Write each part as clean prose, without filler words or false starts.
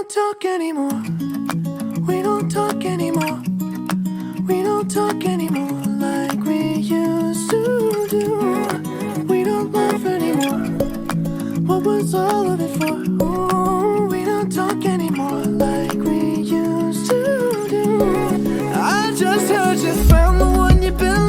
don't talk anymore. We don't talk anymore. We don't talk anymore like we used to do. We don't laugh anymore. What was all of it for? Ooh, we don't talk anymore like we used to do. I just heard you found the one you've been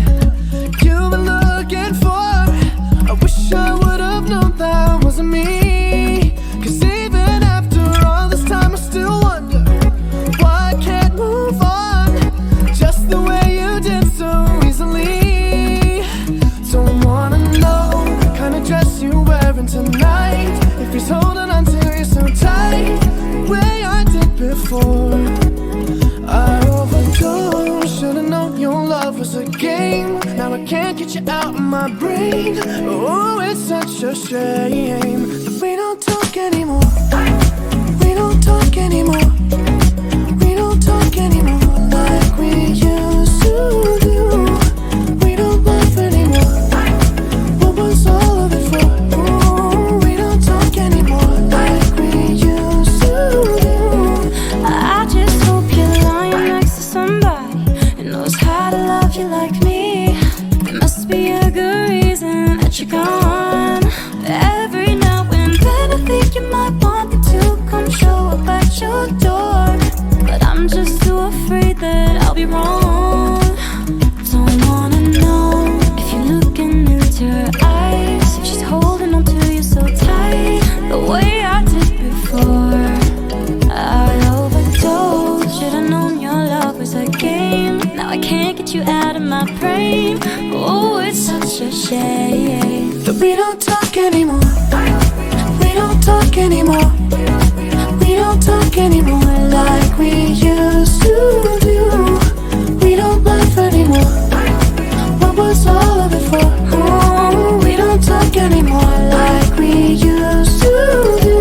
looking for. I wish I would have known that wasn't me. 'Cause even after all this time I still wonder why I can't move on just the way you did so easily. Don't wanna know the kind of dress you're wearing tonight, if he's holding on to you so tight the way I did before. I overdosed, should've known your love was a game. Now I can't get you out of my brain. Oh, it's such a shame that we don't talk anymore. We don't talk anymore. We don't talk anymore like we used to do. We don't laugh anymore. What was all of it for? Ooh, we don't talk anymore like we used to do. I just hope you're lying next to somebody who knows how to love you like me. There must be a good reason that you're gone. Every now and then I think you might want me to come show up at your door, but I'm just too afraid that I'll be wrong. Don't wanna know if you're looking into her eyes, if she's holding on to you so tight the way I did before. I overdosed, should've known your love was a game. Now I can't get you out of my brain. Oh, it's such a shame that we don't talk anymore. We don't talk anymore. We don't talk anymore like we used to do. We don't laugh anymore. What was all of it for? Ooh, we don't talk anymore like we used to do.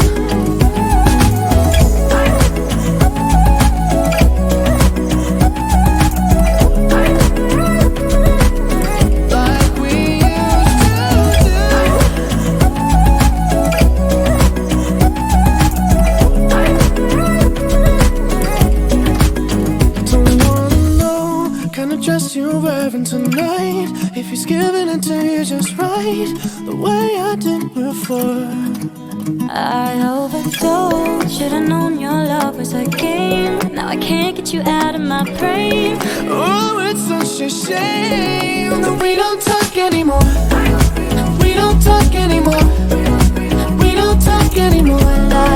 Dress you're wearing tonight, if he's giving it to you just right the way I did before. I overdosed, should've known your love was a game. Now I can't get you out of my brain. Oh, it's such a shame that we don't talk anymore. We don't talk anymore. We don't talk anymore like